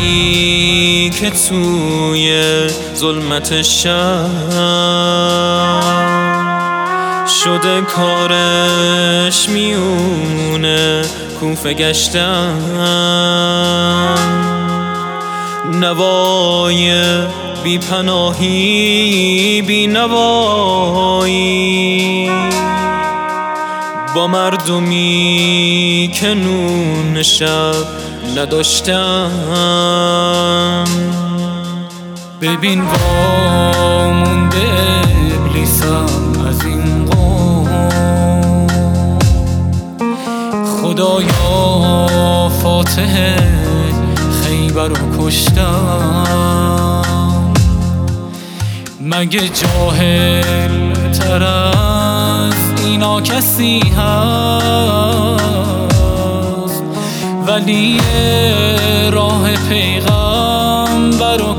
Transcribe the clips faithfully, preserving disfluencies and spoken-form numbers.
علی که توی ظلمت شب شده کارش میونه کوفه گشتن، نوای بی پناهی بی نوایی با مردمی که نون شب نداشتن. ببین وامونده ابلیسم از این قوم، خدایا فاتح خیبر رو کشتم. مگه جاهل تر از اینا کسی هست؟ ولی راه پیغمبر رو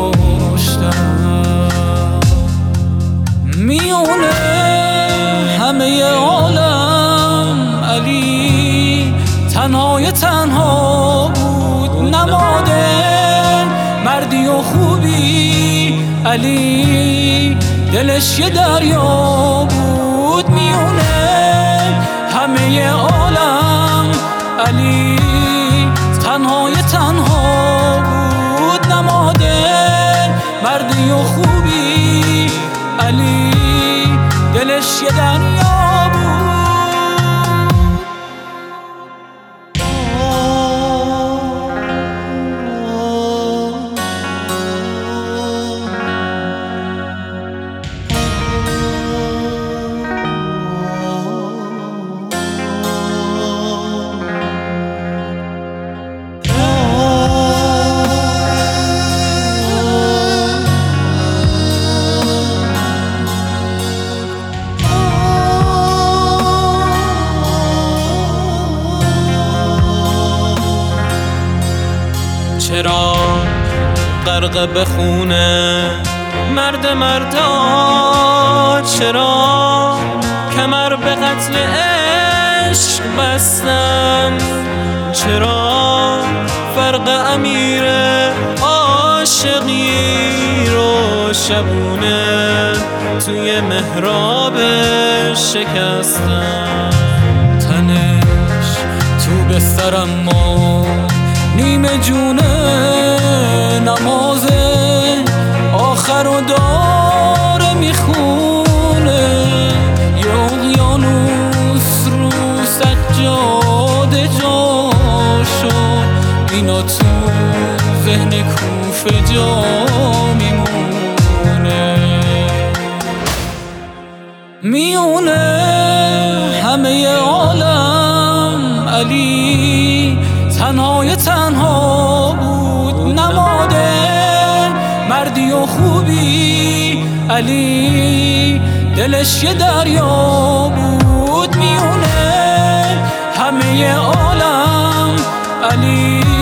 کشتم. میونه همه عالم علی تنهای تنها بود، نماده مردی و خوبی علی دلش یه دریا بود. میونه همه عالم علی تنهای تنها بود، نماده مردی و خوبی علی دلش یه دریا بود. چرا غرق بخونه مرد مردا؟ چرا کمر به قتل عشق بستن؟ چرا فرق امیر عاشقی رو شبونه توی محراب شکستن؟ تنش تو بسترم ما نیمه جونه، نماز آخر رو داره میخونه. یه اقیانوس رو سجاده جا شد، اینا تو ذهن کوفه جا میمونه. میونه همه عالم علی تنهای تنها بود، نماده مردی و خوبی علی دلش یه دریا بود. میونه همه عالم علی